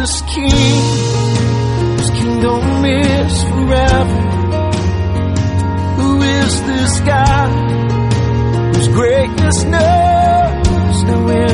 this king whose kingdom is forever? Who is this God whose greatness knows no end?